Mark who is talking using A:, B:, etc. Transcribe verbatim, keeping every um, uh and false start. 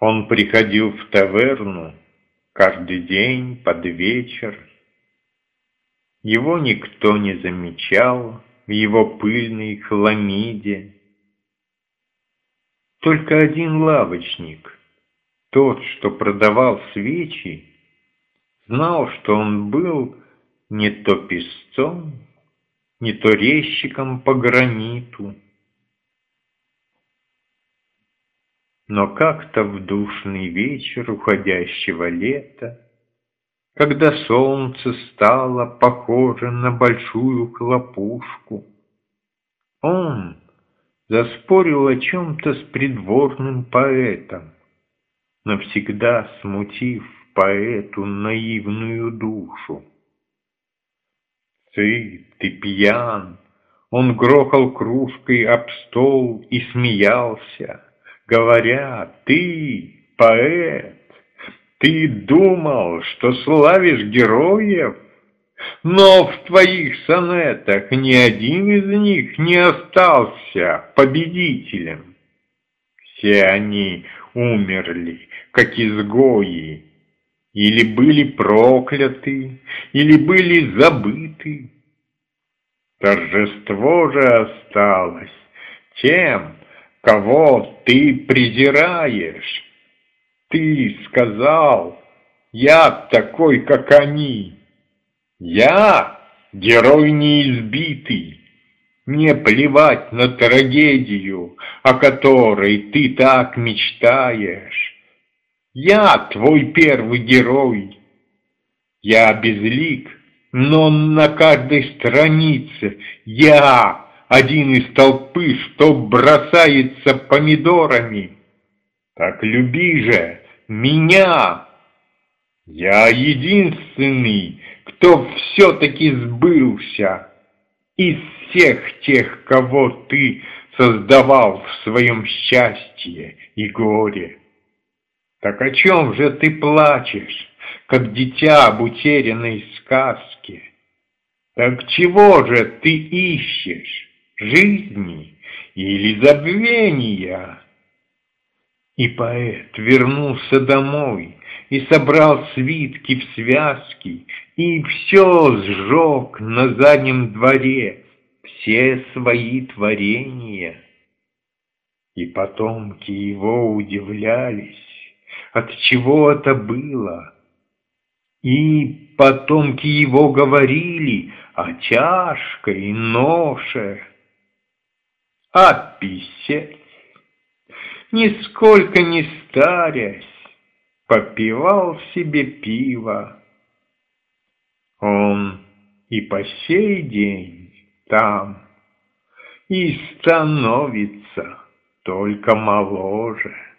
A: Он приходил в таверну каждый день под вечер. Его никто не замечал в его пыльной хламиде. Только один лавочник, тот, что продавал свечи, знал, что он был не то песцом, не то резчиком по граниту. Но как-то в душный вечер уходящего лета, когда солнце стало похоже на большую хлопушку, он заспорил о чем-то с придворным поэтом, навсегда смутив поэту наивную душу. Сыт и пьян, он грохал кружкой об стол и смеялся, говоря: «Ты, поэт, ты думал, что славишь героев, но в твоих сонетах ни один из них не остался победителем. Все они умерли, как изгои, или были прокляты, или были забыты. Торжество же осталось тем, кого ты презираешь. Ты сказал: я такой, как они. Я герой неизбитый. Мне плевать на трагедию, о которой ты так мечтаешь. Я твой первый герой. Я безлик, но на каждой странице я один из толпы, что бросается помидорами. Так люби же меня. Я единственный, кто все-таки сбылся из всех тех, кого ты создавал в своем счастье и горе. Так о чем же ты плачешь, как дитя об утерянной сказке? Так чего же ты ищешь, жизни или забвения?» И поэт вернулся домой и собрал свитки в связки, и все сжег на заднем дворе, все свои творения. И потомки его удивлялись, от чего это было. И потомки его говорили о тяжкой ноше. А писец, нисколько не старясь, попивал себе пиво. Он и по сей день там, и становится только моложе.